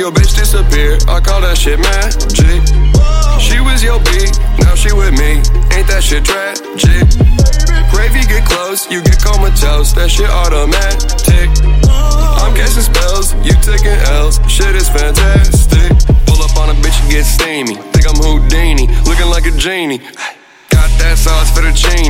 Your bitch disappeared, I call that shit magic. She was your beat, now she with me. Ain't that shit tragic? Gravy get close, you get comatose. That shit automatic. I'm casting spells, you taking L's. Shit is fantastic. Pull up on a bitch and get steamy. Think I'm Houdini, looking like a genie. Got that sauce for the genie.